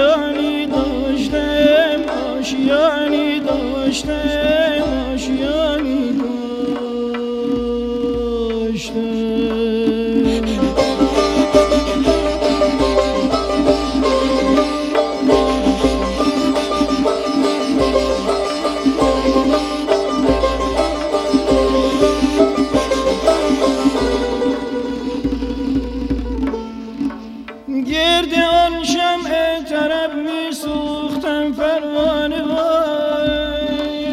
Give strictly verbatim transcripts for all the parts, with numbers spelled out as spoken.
آشیانی داشتم آشیانی داشتم آشیانی داشتم گرد آن شمع طرب می سوختم پروانه وای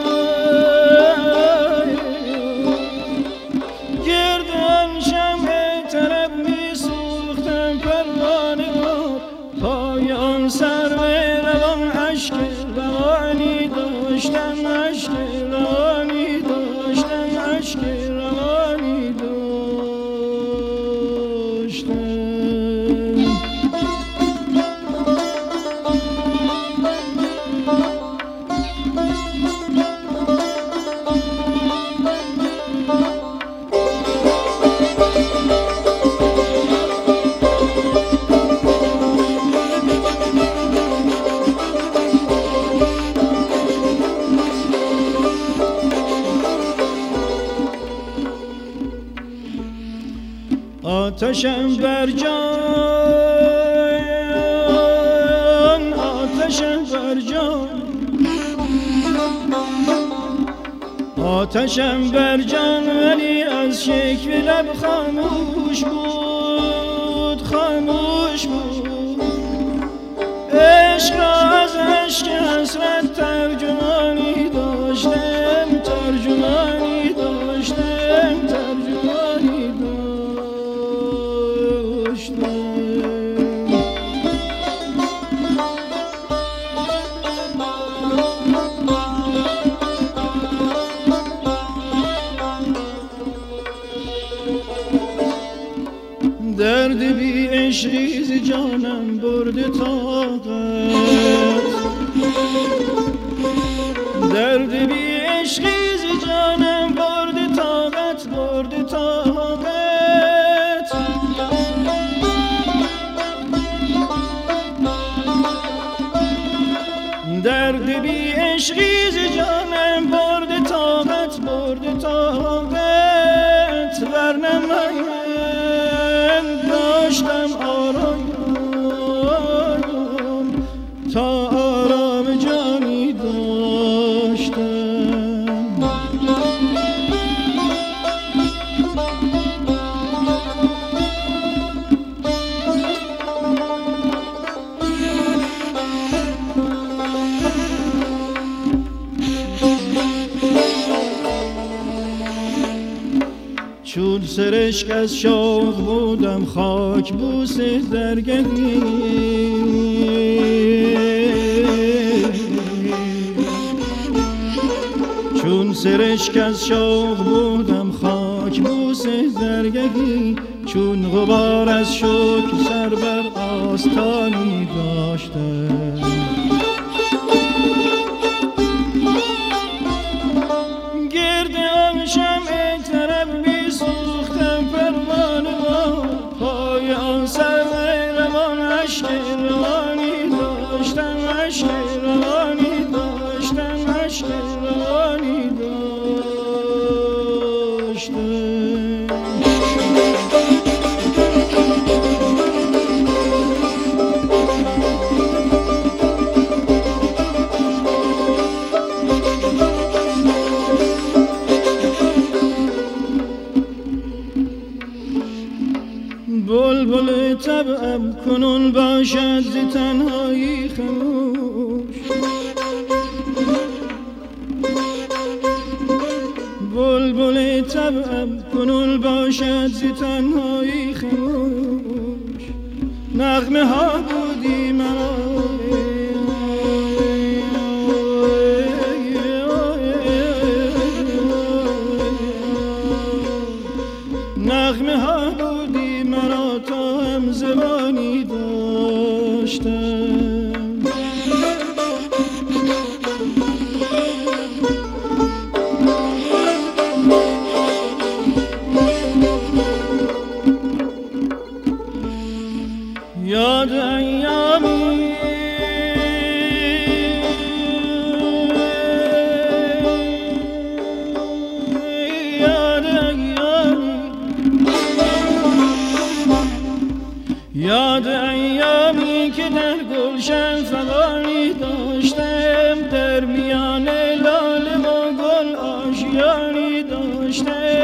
گرد آن شمع طرب می سوختم پروانه وای پای آن سرو روان اشک روانی داشتم اشک روانی داشتم اشک روانی داشتم آتشم بر جان آتشم بر جان آتشم بر جان ولی از شکوه لب خاموش بود خاموش بود عشق از عشق حسرت ترجمانی داشتم ترجمانی داشتم ترجمانی داشتم درد بی عشقی ز جانم برده طاقت درد بی عشقی ز جانم برده طاقت برده طاقت درد بی عشقی ز جانم برده طاقت برده طاقت ورنه من داشتم آرام تا آرام جانی داشتم چون سرشک از شوق بودم خاک بوس درگهی چون سرشک از شوق بودم خاک بوس درگهی چون غبار از شوق سر بر آستانی داشتم گرد آن شمع طرب می سوختم پروانه پای آن سرو روان اشک روانی داشتم اشک روانی داشتم اشک روانی داشتم بلبل طبعم کنون باشد ز تنهایی خموش بلبل طبعم کنون باشد ز تنهایی خموش نغمه ها بودی مرا نغمه ها بودی مرا تا هم زبانی داشتم یاد ایامی ایامی که در گلشن فغانی داشتم، در میان لاله و گل آشیانی داشتم.